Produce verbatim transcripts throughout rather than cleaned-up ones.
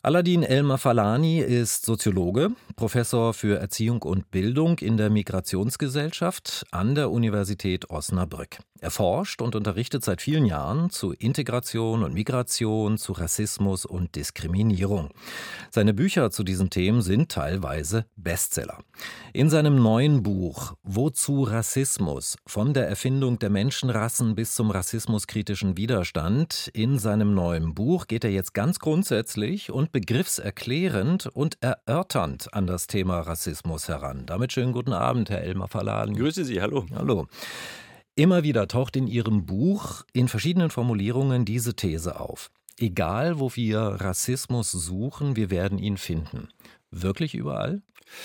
Aladin El-Mafalani ist Soziologe, Professor für Erziehung und Bildung in der Migrationsgesellschaft an der Universität Osnabrück. Er forscht und unterrichtet seit vielen Jahren zu Integration und Migration, zu Rassismus und Diskriminierung. Seine Bücher zu diesen Themen sind teilweise Bestseller. In seinem neuen Buch »Wozu Rassismus? Von der Erfindung der Menschenrassen bis zum rassismuskritischen Widerstand«, in seinem neuen Buch geht er jetzt ganz grundsätzlich und begriffserklärend und erörternd an das Thema Rassismus heran. Damit schönen guten Abend, Herr El-Mafalani. Grüße Sie, hallo. Hallo. Immer wieder taucht in Ihrem Buch in verschiedenen Formulierungen diese These auf. Egal, wo wir Rassismus suchen, wir werden ihn finden. Wirklich überall?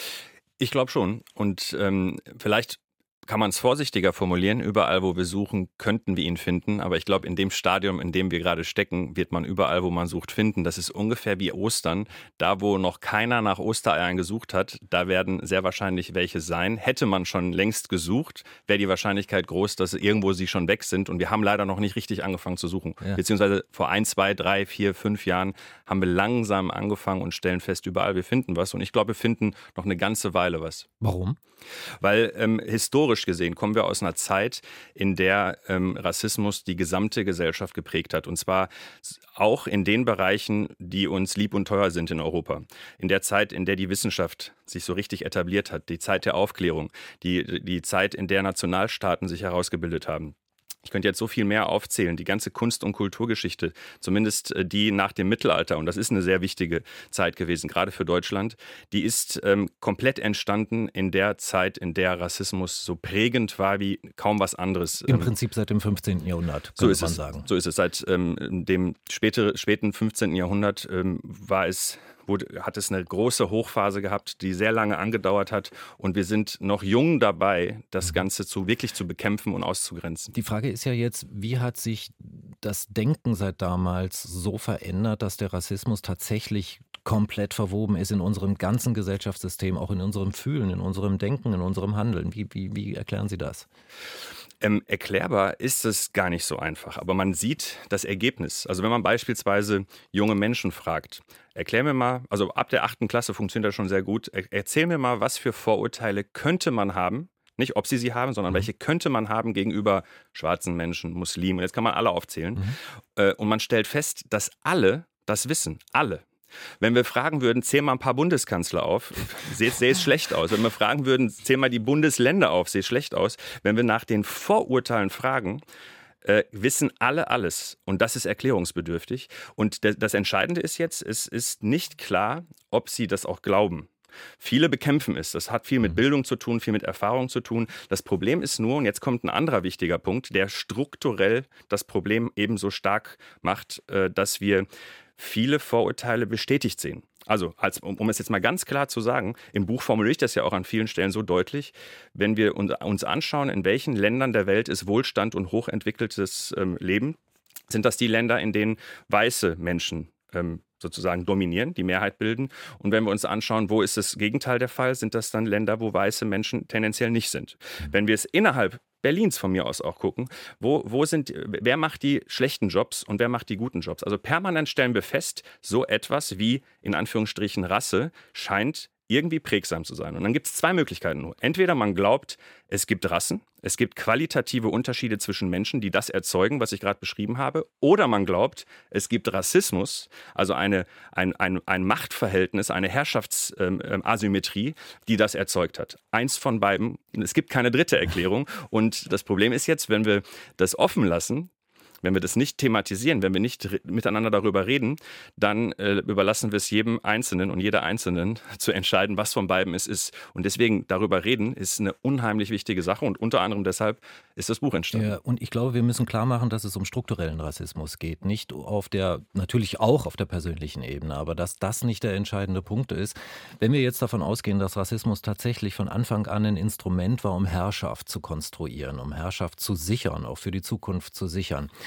Ich glaube schon. Und ähm, vielleicht kann man es vorsichtiger formulieren. Überall, wo wir suchen, könnten wir ihn finden. Aber ich glaube, in dem Stadium, in dem wir gerade stecken, wird man überall, wo man sucht, finden. Das ist ungefähr wie Ostern. Da, wo noch keiner nach Ostereiern gesucht hat, da werden sehr wahrscheinlich welche sein. Hätte man schon längst gesucht, wäre die Wahrscheinlichkeit groß, dass irgendwo sie schon weg sind. Und wir haben leider noch nicht richtig angefangen zu suchen. Ja. Beziehungsweise vor ein, zwei, drei, vier, fünf Jahren haben wir langsam angefangen und stellen fest, überall, wir finden was. Und ich glaube, wir finden noch eine ganze Weile was. Warum? Weil ähm, historisch gesehen kommen wir aus einer Zeit, in der ähm, Rassismus die gesamte Gesellschaft geprägt hat. Und zwar auch in den Bereichen, die uns lieb und teuer sind in Europa. In der Zeit, in der die Wissenschaft sich so richtig etabliert hat, die Zeit der Aufklärung, die, die Zeit, in der Nationalstaaten sich herausgebildet haben. Ich könnte jetzt so viel mehr aufzählen, die ganze Kunst- und Kulturgeschichte, zumindest die nach dem Mittelalter, und das ist eine sehr wichtige Zeit gewesen, gerade für Deutschland, die ist ähm, komplett entstanden in der Zeit, in der Rassismus so prägend war wie kaum was anderes. Im Prinzip seit dem fünfzehnten Jahrhundert, so könnte ist man es, sagen. So ist es. Seit ähm, dem spätere, späten fünfzehnten Jahrhundert ähm, war es... Wurde, hat es eine große Hochphase gehabt, die sehr lange angedauert hat. Und wir sind noch jung dabei, das Ganze zu, wirklich zu bekämpfen und auszugrenzen. Die Frage ist ja jetzt, wie hat sich das Denken seit damals so verändert, dass der Rassismus tatsächlich komplett verwoben ist in unserem ganzen Gesellschaftssystem, auch in unserem Fühlen, in unserem Denken, in unserem Handeln. Wie, wie, wie erklären Sie das? Ähm, erklärbar ist es gar nicht so einfach, aber man sieht das Ergebnis. Also wenn man beispielsweise junge Menschen fragt, erklär mir mal, also ab der achten Klasse funktioniert das schon sehr gut, er, erzähl mir mal, was für Vorurteile könnte man haben, nicht ob sie sie haben, sondern welche könnte man haben gegenüber schwarzen Menschen, Muslimen, jetzt kann man alle aufzählen. Mhm. Äh, und man stellt fest, dass alle das wissen, alle. Wenn wir fragen würden, zähl mal ein paar Bundeskanzler auf, sähe es schlecht aus. Wenn wir fragen würden, zähl mal die Bundesländer auf, sähe es schlecht aus. Wenn wir nach den Vorurteilen fragen, äh, wissen alle alles. Und das ist erklärungsbedürftig. Und d- das Entscheidende ist jetzt, es ist nicht klar, ob sie das auch glauben. Viele bekämpfen es. Das hat viel mit Bildung zu tun, viel mit Erfahrung zu tun. Das Problem ist nur, und jetzt kommt ein anderer wichtiger Punkt, der strukturell das Problem ebenso stark macht, äh, dass wir viele Vorurteile bestätigt sehen. Also, als, um, um es jetzt mal ganz klar zu sagen, im Buch formuliere ich das ja auch an vielen Stellen so deutlich, wenn wir uns anschauen, in welchen Ländern der Welt ist Wohlstand und hochentwickeltes ähm, Leben, sind das die Länder, in denen weiße Menschen ähm, sozusagen dominieren, die Mehrheit bilden. Und wenn wir uns anschauen, wo ist das Gegenteil der Fall, sind das dann Länder, wo weiße Menschen tendenziell nicht sind. Wenn wir es innerhalb Berlins von mir aus auch gucken, wo, wo sind, wer macht die schlechten Jobs und wer macht die guten Jobs? Also permanent stellen wir fest, so etwas wie in Anführungsstrichen Rasse scheint irgendwie prägsam zu sein. Und dann gibt es zwei Möglichkeiten nur. Entweder man glaubt, es gibt Rassen, es gibt qualitative Unterschiede zwischen Menschen, die das erzeugen, was ich gerade beschrieben habe. Oder man glaubt, es gibt Rassismus, also eine, ein, ein, ein Machtverhältnis, eine Herrschaftsasymmetrie, die das erzeugt hat. Eins von beiden, es gibt keine dritte Erklärung. Und das Problem ist jetzt, wenn wir das offen lassen, wenn wir das nicht thematisieren, wenn wir nicht re- miteinander darüber reden, dann äh, überlassen wir es jedem Einzelnen und jeder Einzelnen zu entscheiden, was von beiden es ist. Und deswegen darüber reden ist eine unheimlich wichtige Sache und unter anderem deshalb ist das Buch entstanden. Ja, und ich glaube, wir müssen klar machen, dass es um strukturellen Rassismus geht. Nicht auf der, natürlich auch auf der persönlichen Ebene, aber dass das nicht der entscheidende Punkt ist. Wenn wir jetzt davon ausgehen, dass Rassismus tatsächlich von Anfang an ein Instrument war, um Herrschaft zu konstruieren, um Herrschaft zu sichern, auch für die Zukunft zu sichern,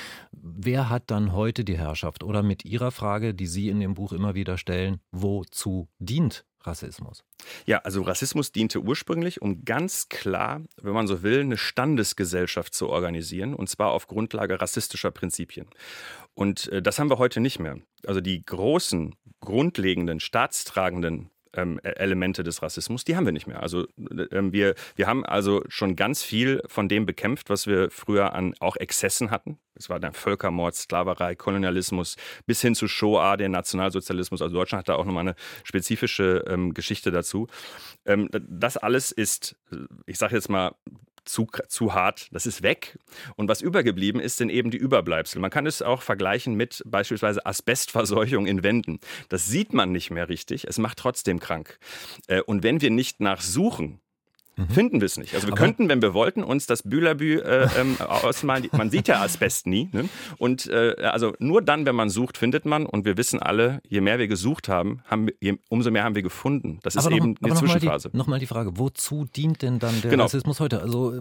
Wer hat dann heute die Herrschaft? Oder mit Ihrer Frage, die Sie in dem Buch immer wieder stellen, wozu dient Rassismus? Ja, also Rassismus diente ursprünglich, um ganz klar, wenn man so will, eine Standesgesellschaft zu organisieren, und zwar auf Grundlage rassistischer Prinzipien. Und äh, das haben wir heute nicht mehr. Also die großen, grundlegenden, staatstragenden ähm, Elemente des Rassismus, die haben wir nicht mehr. Also ähm, wir, wir haben also schon ganz viel von dem bekämpft, was wir früher an auch Exzessen hatten. Es war der Völkermord, Sklaverei, Kolonialismus, bis hin zu Shoah, der Nationalsozialismus. Also Deutschland hat da auch nochmal eine spezifische ähm, Geschichte dazu. Ähm, das alles ist, ich sage jetzt mal, Zu, zu hart, das ist weg. Und was übergeblieben ist, sind eben die Überbleibsel. Man kann es auch vergleichen mit beispielsweise Asbestverseuchung in Wänden. Das sieht man nicht mehr richtig, es macht trotzdem krank. Und wenn wir nicht nachsuchen, Mhm. finden wir es nicht. Also wir Aber könnten, wenn wir wollten, uns das Bülabü äh, ähm, ausmalen. Man sieht ja Asbest nie. Ne? Und äh, also nur dann, wenn man sucht, findet man. Und wir wissen alle, je mehr wir gesucht haben, haben wir, je, umso mehr haben wir gefunden. Das ist aber eben noch, eine aber Zwischenphase. Nochmal die, noch mal die Frage, wozu dient denn dann der genau. Rassismus heute? Also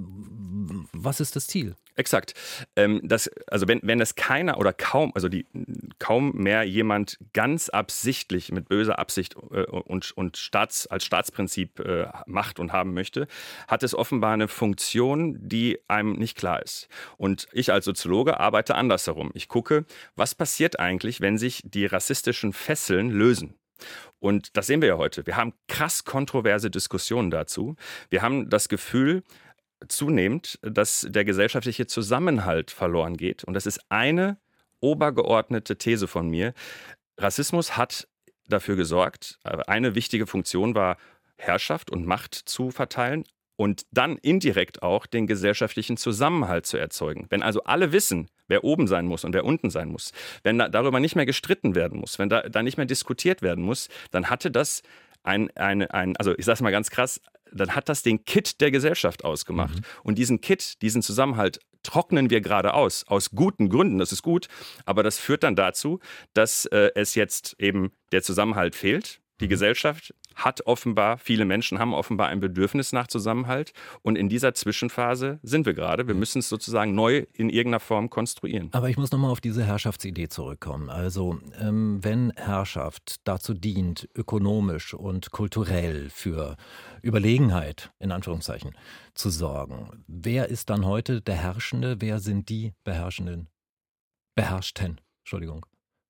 was ist das Ziel? Exakt. Ähm, das, also wenn, wenn es keiner oder kaum, also die, kaum mehr jemand ganz absichtlich mit böser Absicht äh, und, und Staats, als Staatsprinzip äh, macht und haben möchte, hat es offenbar eine Funktion, die einem nicht klar ist. Und ich als Soziologe arbeite andersherum. Ich gucke, was passiert eigentlich, wenn sich die rassistischen Fesseln lösen. Und das sehen wir ja heute. Wir haben krass kontroverse Diskussionen dazu. Wir haben das Gefühl, zunehmend, dass der gesellschaftliche Zusammenhalt verloren geht. Und das ist eine obergeordnete These von mir. Rassismus hat dafür gesorgt, eine wichtige Funktion war, Herrschaft und Macht zu verteilen und dann indirekt auch den gesellschaftlichen Zusammenhalt zu erzeugen. Wenn also alle wissen, wer oben sein muss und wer unten sein muss, wenn da, darüber nicht mehr gestritten werden muss, wenn da, da nicht mehr diskutiert werden muss, dann hatte das ein, ein, ein also ich sage es mal ganz krass, dann hat das den Kit der Gesellschaft ausgemacht. Mhm. Und diesen Kit, diesen Zusammenhalt trocknen wir gerade aus, aus guten Gründen, das ist gut, aber das führt dann dazu, dass äh, es jetzt eben der Zusammenhalt fehlt. Die Gesellschaft hat offenbar, viele Menschen haben offenbar ein Bedürfnis nach Zusammenhalt und in dieser Zwischenphase sind wir gerade. Wir müssen es sozusagen neu in irgendeiner Form konstruieren. Aber ich muss nochmal auf diese Herrschaftsidee zurückkommen. Also ähm, wenn Herrschaft dazu dient, ökonomisch und kulturell für Überlegenheit, in Anführungszeichen, zu sorgen, wer ist dann heute der Herrschende? Wer sind die Beherrschenden? Beherrschten, Entschuldigung.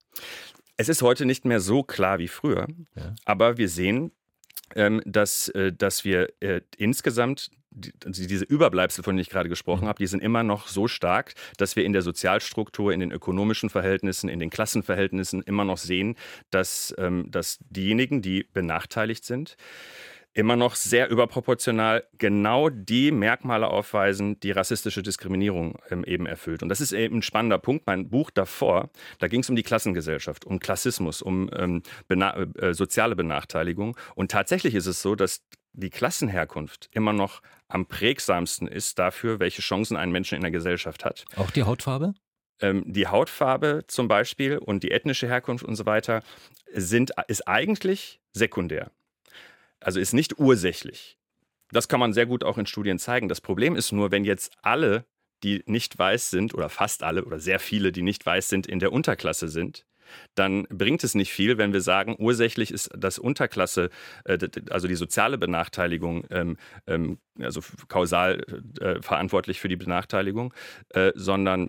Es ist heute nicht mehr so klar wie früher, ja. aber wir sehen, ähm, dass, äh, dass wir äh, insgesamt die, diese Überbleibsel, von denen ich gerade gesprochen mhm. habe, die sind immer noch so stark, dass wir in der Sozialstruktur, in den ökonomischen Verhältnissen, in den Klassenverhältnissen immer noch sehen, dass, ähm, dass diejenigen, die benachteiligt sind, immer noch sehr überproportional genau die Merkmale aufweisen, die rassistische Diskriminierung ähm, eben erfüllt. Und das ist eben ein spannender Punkt. Mein Buch davor, da ging es um die Klassengesellschaft, um Klassismus, um ähm, bena- äh, soziale Benachteiligung. Und tatsächlich ist es so, dass die Klassenherkunft immer noch am prägsamsten ist dafür, welche Chancen ein Mensch in der Gesellschaft hat. Auch die Hautfarbe? Ähm, die Hautfarbe zum Beispiel und die ethnische Herkunft und so weiter sind, ist eigentlich sekundär. Also ist nicht ursächlich. Das kann man sehr gut auch in Studien zeigen. Das Problem ist nur, wenn jetzt alle, die nicht weiß sind, oder fast alle oder sehr viele, die nicht weiß sind, in der Unterklasse sind, dann bringt es nicht viel, wenn wir sagen, ursächlich ist das Unterklasse, äh, also die soziale Benachteiligung, ähm, ähm, also kausal äh, verantwortlich für die Benachteiligung, äh, sondern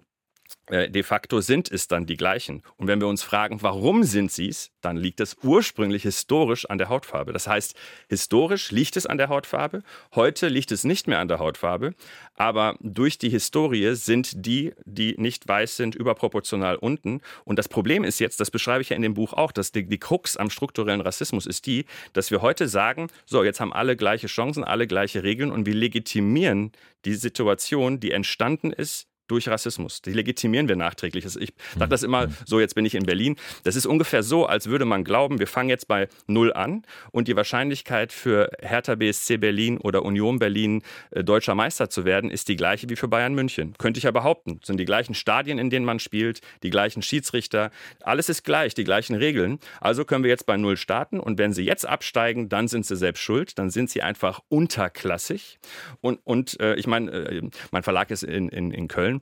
de facto sind es dann die gleichen. Und wenn wir uns fragen, warum sind sie es, dann liegt es ursprünglich historisch an der Hautfarbe. Das heißt, historisch liegt es an der Hautfarbe, heute liegt es nicht mehr an der Hautfarbe, aber durch die Historie sind die, die nicht weiß sind, überproportional unten. Und das Problem ist jetzt, das beschreibe ich ja in dem Buch auch, dass die, die Krux am strukturellen Rassismus ist die, dass wir heute sagen, so, jetzt haben alle gleiche Chancen, alle gleiche Regeln und wir legitimieren die Situation, die entstanden ist, durch Rassismus. Die legitimieren wir nachträglich. Ich sage das immer so, jetzt bin ich in Berlin. Das ist ungefähr so, als würde man glauben, wir fangen jetzt bei Null an und die Wahrscheinlichkeit für Hertha B S C Berlin oder Union Berlin äh, deutscher Meister zu werden, ist die gleiche wie für Bayern München. Könnte ich ja behaupten. Es sind die gleichen Stadien, in denen man spielt, die gleichen Schiedsrichter. Alles ist gleich, die gleichen Regeln. Also können wir jetzt bei Null starten und wenn sie jetzt absteigen, dann sind sie selbst schuld. Dann sind sie einfach unterklassig. Und, und äh, ich meine, äh, mein Verlag ist in, in, in Köln.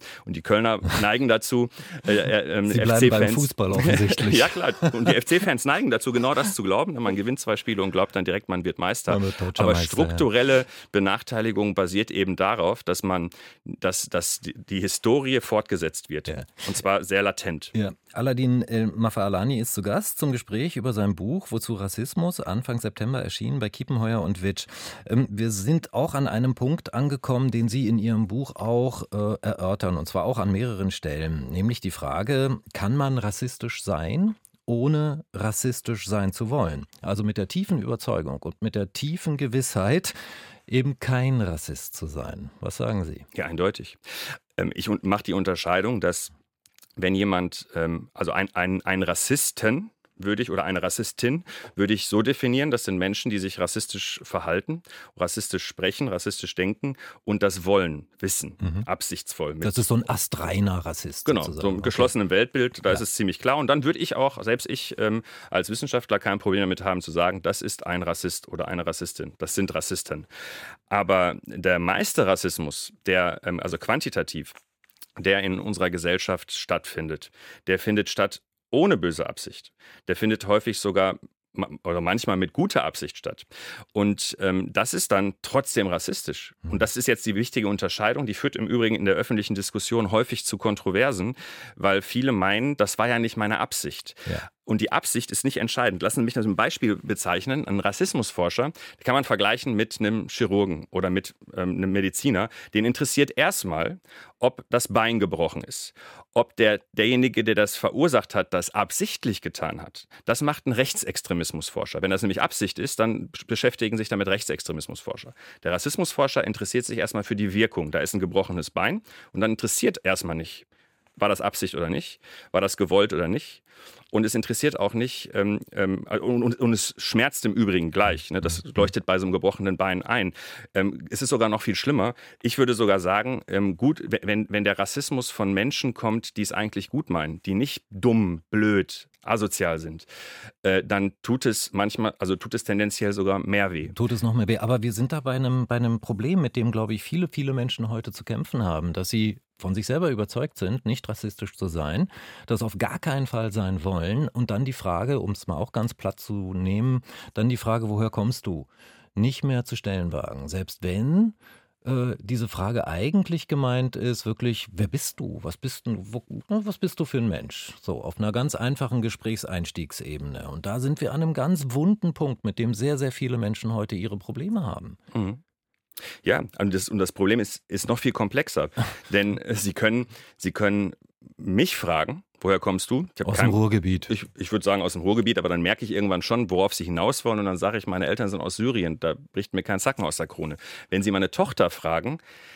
Und die Kölner neigen dazu, äh, äh, Sie F C-Fans. bleiben beim Fußball offensichtlich. Ja klar, und die F C-Fans neigen dazu, genau das zu glauben. Man gewinnt zwei Spiele und glaubt dann direkt, man wird Meister. Man wird deutscher Aber Meister, strukturelle ja. Benachteiligung basiert eben darauf, dass man, dass, dass die Historie fortgesetzt wird. Ja. Und zwar sehr latent. Ja. Aladin El-Mafalani ist zu Gast zum Gespräch über sein Buch Wozu Rassismus, Anfang September erschienen bei Kiepenheuer und Witsch. Wir sind auch an einem Punkt angekommen, den Sie in Ihrem Buch auch äh, erörtern, und zwar auch an mehreren Stellen, nämlich die Frage, kann man rassistisch sein, ohne rassistisch sein zu wollen? Also mit der tiefen Überzeugung und mit der tiefen Gewissheit, eben kein Rassist zu sein. Was sagen Sie? Ja, eindeutig. Ich mache die Unterscheidung, dass wenn jemand, also ein, ein, ein Rassisten würde ich oder eine Rassistin würde ich so definieren, das sind Menschen, die sich rassistisch verhalten, rassistisch sprechen, rassistisch denken und das wollen, wissen, mhm. absichtsvoll. Mit. Das ist so ein astreiner Rassist. Genau, sozusagen. so ein geschlossenes okay. Weltbild, da ja. ist es ziemlich klar. Und dann würde ich auch, selbst ich ähm, als Wissenschaftler kein Problem damit haben zu sagen, das ist ein Rassist oder eine Rassistin, das sind Rassisten. Aber der meiste Rassismus, der, ähm, also quantitativ, der in unserer Gesellschaft stattfindet, der findet statt ohne böse Absicht. Der findet häufig sogar oder manchmal mit guter Absicht statt. Und ähm, das ist dann trotzdem rassistisch. Und das ist jetzt die wichtige Unterscheidung. Die führt im Übrigen in der öffentlichen Diskussion häufig zu Kontroversen, weil viele meinen, das war ja nicht meine Absicht. Ja. Und die Absicht ist nicht entscheidend. Lassen Sie mich das ein Beispiel bezeichnen. Ein Rassismusforscher, den kann man vergleichen mit einem Chirurgen oder mit ähm, einem Mediziner. Den interessiert erstmal, ob das Bein gebrochen ist. Ob der, derjenige, der das verursacht hat, das absichtlich getan hat. Das macht ein Rechtsextremismusforscher. Wenn das nämlich Absicht ist, dann beschäftigen sich damit Rechtsextremismusforscher. Der Rassismusforscher interessiert sich erstmal für die Wirkung. Da ist ein gebrochenes Bein und dann interessiert erstmal nicht, war das Absicht oder nicht? War das gewollt oder nicht? Und es interessiert auch nicht, ähm, ähm, und, und es schmerzt im Übrigen gleich. Ne? Das leuchtet bei so einem gebrochenen Bein ein. Ähm, es ist sogar noch viel schlimmer. Ich würde sogar sagen, ähm, gut, wenn, wenn der Rassismus von Menschen kommt, die es eigentlich gut meinen, die nicht dumm, blöd, asozial sind, äh, dann tut es manchmal, also tut es tendenziell sogar mehr weh. Tut es noch mehr weh. Aber wir sind da bei einem, bei einem Problem, mit dem, glaube ich, viele, viele Menschen heute zu kämpfen haben, dass sie von sich selber überzeugt sind, nicht rassistisch zu sein, das auf gar keinen Fall sein wollen. Und dann die Frage, um es mal auch ganz platt zu nehmen, dann die Frage, woher kommst du? Nicht mehr zu stellen wagen. Selbst wenn äh, diese Frage eigentlich gemeint ist, wirklich, wer bist du? Was bist du, wo, was bist du für ein Mensch? So, auf einer ganz einfachen Gesprächseinstiegsebene. Und da sind wir an einem ganz wunden Punkt, mit dem sehr, sehr viele Menschen heute ihre Probleme haben. Mhm. Ja, und das, und das Problem ist, ist noch viel komplexer, denn Sie können, Sie können mich fragen, woher kommst du? Ich aus kein, dem Ruhrgebiet. Ich, ich würde sagen aus dem Ruhrgebiet, aber dann merke ich irgendwann schon, worauf Sie hinaus wollen und dann sage ich, meine Eltern sind aus Syrien, da bricht mir kein Zacken aus der Krone. Wenn Sie meine Tochter fragen,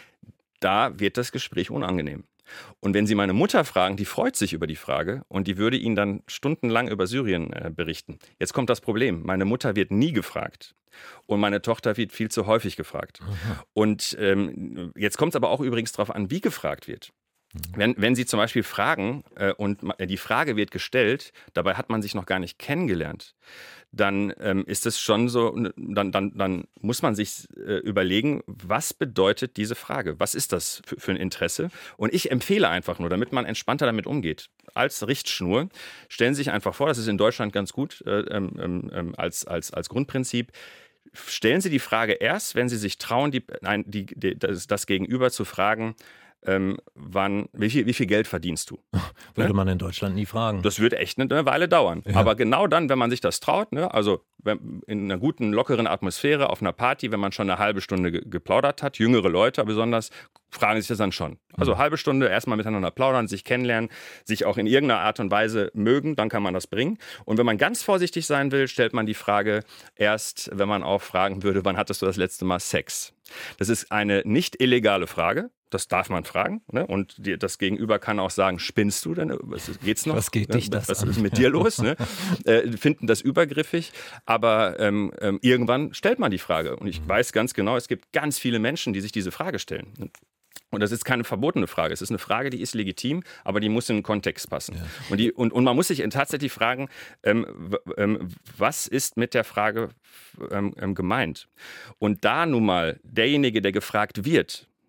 da wird das Gespräch unangenehm. Und wenn Sie meine Mutter fragen, die freut sich über die Frage und die würde Ihnen dann stundenlang über Syrien äh, berichten. Jetzt kommt das Problem, meine Mutter wird nie gefragt und meine Tochter wird viel zu häufig gefragt. Aha. Und ähm, jetzt kommt es aber auch übrigens darauf an, wie gefragt wird. Wenn, wenn Sie zum Beispiel fragen äh, und die Frage wird gestellt, dabei hat man sich noch gar nicht kennengelernt, dann ähm, ist es schon so, dann, dann, dann muss man sich äh, überlegen, was bedeutet diese Frage? Was ist das für, für ein Interesse? Und ich empfehle einfach nur, damit man entspannter damit umgeht, als Richtschnur, stellen Sie sich einfach vor, das ist in Deutschland ganz gut äh, ähm, ähm, als, als, als Grundprinzip, stellen Sie die Frage erst, wenn Sie sich trauen, die, nein, die, die, das, das Gegenüber zu fragen, Ähm, wann, wie viel, wie viel Geld verdienst du? Würde ne? man in Deutschland nie fragen. Das wird echt eine Weile dauern. Ja. Aber genau dann, wenn man sich das traut, ne, also wenn, in einer guten, lockeren Atmosphäre auf einer Party, wenn man schon eine halbe Stunde ge- geplaudert hat, jüngere Leute besonders, fragen sich das dann schon. Also mhm. halbe Stunde erstmal miteinander plaudern, sich kennenlernen, sich auch in irgendeiner Art und Weise mögen, dann kann man das bringen. Und wenn man ganz vorsichtig sein will, stellt man die Frage erst, wenn man auch fragen würde, wann hattest du das letzte Mal Sex? Das ist eine nicht illegale Frage. Das darf man fragen. Ne? Und die, das Gegenüber kann auch sagen, spinnst du denn? Was geht's noch? Was geht dich das Was an? ist mit dir los? Ne? äh, finden das übergriffig. Aber ähm, ähm, irgendwann stellt man die Frage. Und ich mhm. weiß ganz genau, es gibt ganz viele Menschen, die sich diese Frage stellen. Und das ist keine verbotene Frage. Es ist eine Frage, die ist legitim, aber die muss in den Kontext passen. Ja. Und, die, und, und man muss sich tatsächlich fragen, ähm, ähm, was ist mit der Frage ähm, gemeint? Und da nun mal derjenige, der gefragt wird,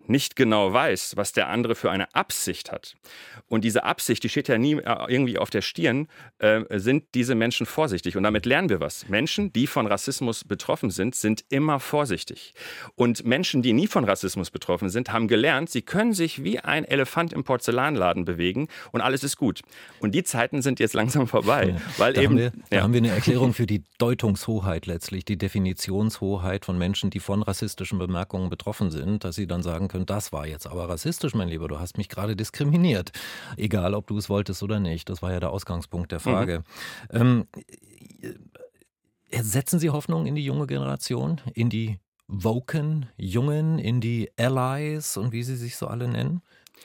nicht genau weiß, was der andere für eine Absicht hat, und diese Absicht, die steht ja nie irgendwie auf der Stirn, äh, sind diese Menschen vorsichtig. Und damit lernen wir was. Menschen, die von Rassismus betroffen sind, sind immer vorsichtig. Und Menschen, die nie von Rassismus betroffen sind, haben gelernt, sie können sich wie ein Elefant im Porzellanladen bewegen und alles ist gut. Und die Zeiten sind jetzt langsam vorbei. Ja, weil da eben, haben wir, da ja. haben wir eine Erklärung für die Deutungshoheit letztlich, die Definitionshoheit von Menschen, die von rassistischen Bemerkungen betroffen sind, dass sie dann sagen können, das war jetzt aber rassistisch, mein Lieber, du hast mich gerade diskriminiert. Egal, ob du es wolltest oder nicht. Das war ja der Ausgangspunkt der Frage. Mhm. Ähm, setzen Sie Hoffnung in die junge Generation, in die woken Jungen, in die Allies und wie sie sich so alle nennen?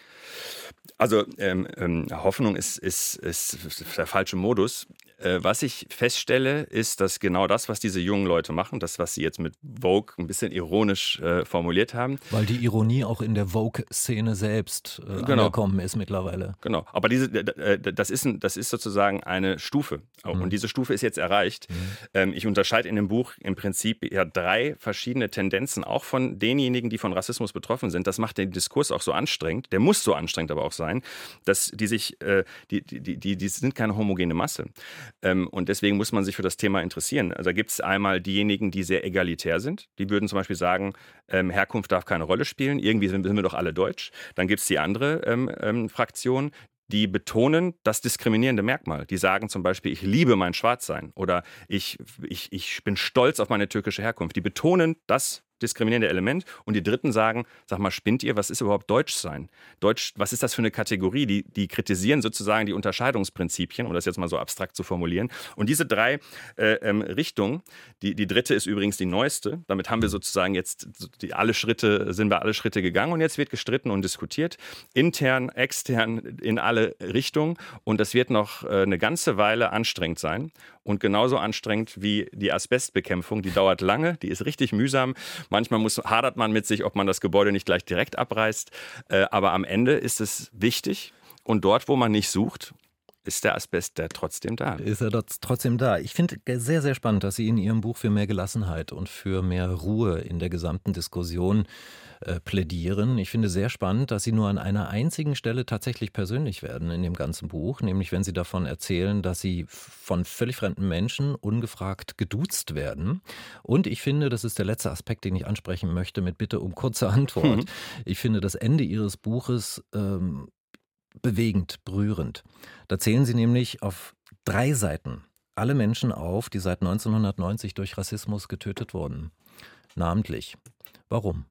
Also ähm, ähm, Hoffnung ist, ist, ist der falsche Modus. Äh, was ich feststelle, ist, dass genau das, was diese jungen Leute machen, das, was sie jetzt mit Vogue ein bisschen ironisch äh, formuliert haben. Weil die Ironie auch in der Vogue-Szene selbst äh, genau. angekommen ist mittlerweile. Genau. Aber diese, das, ist ein, das ist sozusagen eine Stufe. Mhm. Und diese Stufe ist jetzt erreicht. Mhm. Ähm, ich unterscheide in dem Buch im Prinzip ja drei verschiedene Tendenzen, auch von denjenigen, die von Rassismus betroffen sind. Das macht den Diskurs auch so anstrengend. Der muss so anstrengend aber auch sein, dass die sich, äh, die, die, die, die sind keine homogene Masse. Ähm, und deswegen muss man sich für das Thema interessieren. Also da gibt es einmal diejenigen, die sehr egalitär sind. Die würden zum Beispiel sagen, ähm, Herkunft darf keine Rolle spielen. Irgendwie sind, sind wir doch alle deutsch. Dann gibt es die andere ähm, ähm, Fraktion, die betonen das diskriminierende Merkmal. Die sagen zum Beispiel, ich liebe mein Schwarzsein oder ich, ich, ich bin stolz auf meine türkische Herkunft. Die betonen das diskriminierende Element. Und die Dritten sagen, sag mal, spinnt ihr, was ist überhaupt Deutschsein? Deutsch, was ist das für eine Kategorie? Die, die kritisieren sozusagen die Unterscheidungsprinzipien, um das jetzt mal so abstrakt zu formulieren. Und diese drei äh, ähm, Richtungen, die, die dritte ist übrigens die neueste. Damit haben wir sozusagen jetzt die, alle Schritte, sind wir alle Schritte gegangen und jetzt wird gestritten und diskutiert. Intern, extern, in alle Richtungen. Und das wird noch äh, eine ganze Weile anstrengend sein. Und genauso anstrengend wie die Asbestbekämpfung. Die dauert lange, die ist richtig mühsam. Manchmal muss, hadert man mit sich, ob man das Gebäude nicht gleich direkt abreißt. Äh, aber am Ende ist es wichtig. Und dort, wo man nicht sucht, ist der Asbest der trotzdem da. Ist er trotzdem da. Ich finde sehr, sehr spannend, dass Sie in Ihrem Buch für mehr Gelassenheit und für mehr Ruhe in der gesamten Diskussion äh, plädieren. Ich finde sehr spannend, dass Sie nur an einer einzigen Stelle tatsächlich persönlich werden in dem ganzen Buch, nämlich wenn Sie davon erzählen, dass Sie von völlig fremden Menschen ungefragt geduzt werden. Und ich finde, das ist der letzte Aspekt, den ich ansprechen möchte, mit Bitte um kurze Antwort. Mhm. Ich finde das Ende Ihres Buches ähm, bewegend, berührend. Da zählen Sie nämlich auf drei Seiten alle Menschen auf, die seit neunzehnhundertneunzig durch Rassismus getötet wurden. Namentlich. Warum?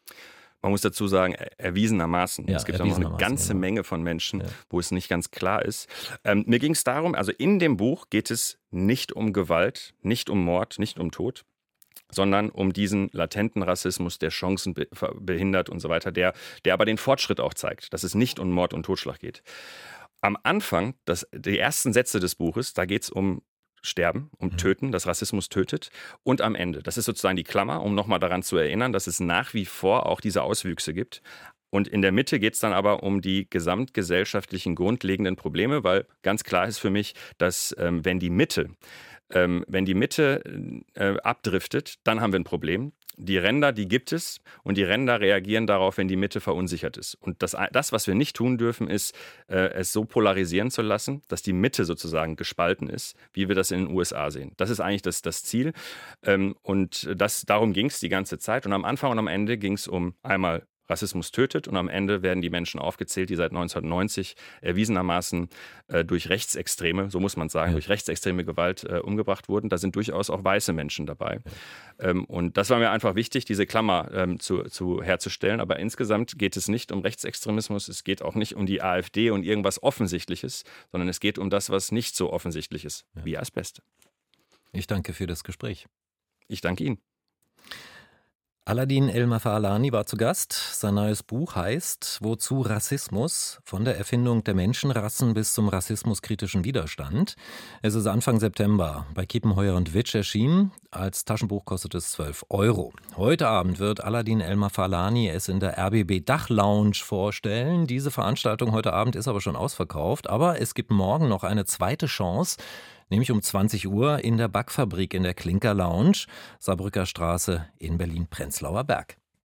Man muss dazu sagen, erwiesenermaßen. Ja, es gibt auch noch eine ganze genau. Menge von Menschen, ja. wo es nicht ganz klar ist. Ähm, mir ging es darum, also in dem Buch geht es nicht um Gewalt, nicht um Mord, nicht um Tod, sondern um diesen latenten Rassismus, der Chancen behindert und so weiter, der, der aber den Fortschritt auch zeigt, dass es nicht um Mord und Totschlag geht. Am Anfang, das, die ersten Sätze des Buches, da geht es um Sterben, um mhm. Töten, dass Rassismus tötet, und am Ende, das ist sozusagen die Klammer, um nochmal daran zu erinnern, dass es nach wie vor auch diese Auswüchse gibt. Und in der Mitte geht es dann aber um die gesamtgesellschaftlichen grundlegenden Probleme, weil ganz klar ist für mich, dass ähm, wenn die Mitte Ähm, wenn die Mitte äh, abdriftet, dann haben wir ein Problem. Die Ränder, die gibt es, und die Ränder reagieren darauf, wenn die Mitte verunsichert ist. Und das, das was wir nicht tun dürfen, ist, äh, es so polarisieren zu lassen, dass die Mitte sozusagen gespalten ist, wie wir das in den U S A sehen. Das ist eigentlich das, das Ziel. Ähm, und das, darum ging es die ganze Zeit. Und am Anfang und am Ende ging es um einmal Rassismus tötet, und am Ende werden die Menschen aufgezählt, die seit neunzehnhundertneunzig erwiesenermaßen äh, durch Rechtsextreme, so muss man sagen, ja. durch rechtsextreme Gewalt äh, umgebracht wurden. Da sind durchaus auch weiße Menschen dabei. Ja. Ähm, und das war mir einfach wichtig, diese Klammer ähm, zu, zu herzustellen. Aber insgesamt geht es nicht um Rechtsextremismus, es geht auch nicht um die AfD und irgendwas Offensichtliches, sondern es geht um das, was nicht so offensichtlich ist, ja. wie Asbest. Ich danke für das Gespräch. Ich danke Ihnen. Aladin El-Mafalani war zu Gast. Sein neues Buch heißt »Wozu Rassismus? Von der Erfindung der Menschenrassen bis zum rassismuskritischen Widerstand«. Es ist Anfang September bei Kiepenheuer und Witsch erschienen. Als Taschenbuch kostet es zwölf Euro. Heute Abend wird Aladin El-Mafalani es in der R B B Dachlounge vorstellen. Diese Veranstaltung heute Abend ist aber schon ausverkauft. Aber es gibt morgen noch eine zweite Chance, nämlich um zwanzig Uhr in der Backfabrik in der Klinker Lounge, Saarbrücker Straße in Berlin-Prenzlauer Berg.